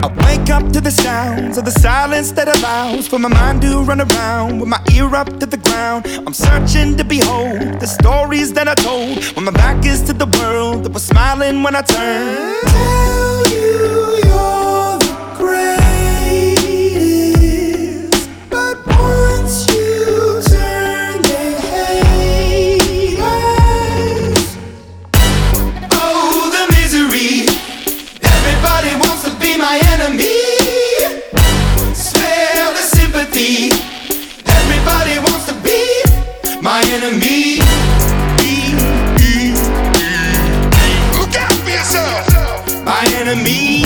I wake up to the sounds of the silence that allows for my mind to run around with my ear up to the ground. I'm searching to behold the stories that I told when my back is to the world that was smiling when I turned. Tell you you're the greatest, but once you turn they hate us. Oh, the misery. Everybody wants to be my enemy. Smell the sympathy. Everybody wants to be my enemy. Look out for yourself. My enemy.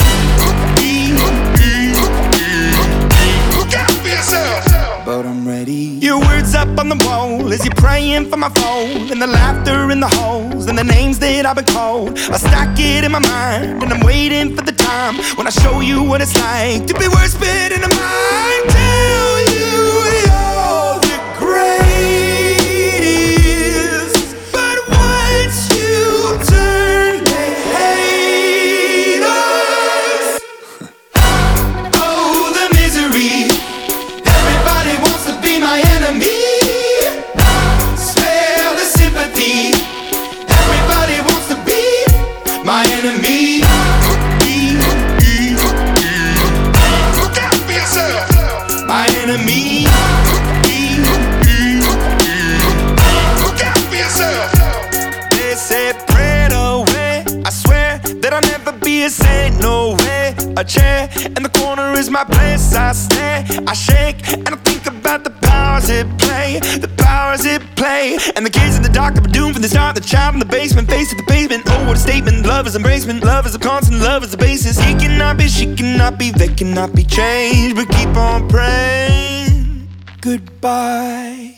Look out for yourself. But I'm ready. Your words up on the wall as you're praying for my phone, and the laughter in the holes and the names that I've been called. I stack it in my mind and I'm waiting for the time when I show you what it's like to be worse fit in a mind. Tell you you're the greatest, but once you turn they hate us. Oh, the misery. Everybody wants to be my enemy. Smell the sympathy. Everybody wants to be my enemy. Look out for yourself. My enemy. Look out for yourself. They say pray away. I swear that I'll never be a saint. No way. A chair in the corner is my place. I stare, I shake, and I think about the powers at play. The powers at play. And the kids in the dark that were doomed from the start. The child in the basement, face to the pavement. Oh, what a statement. Love is embracement. Love is a constant. Love is the basis. He cannot be, she cannot be, they cannot be changed. But keep on praying. Goodbye.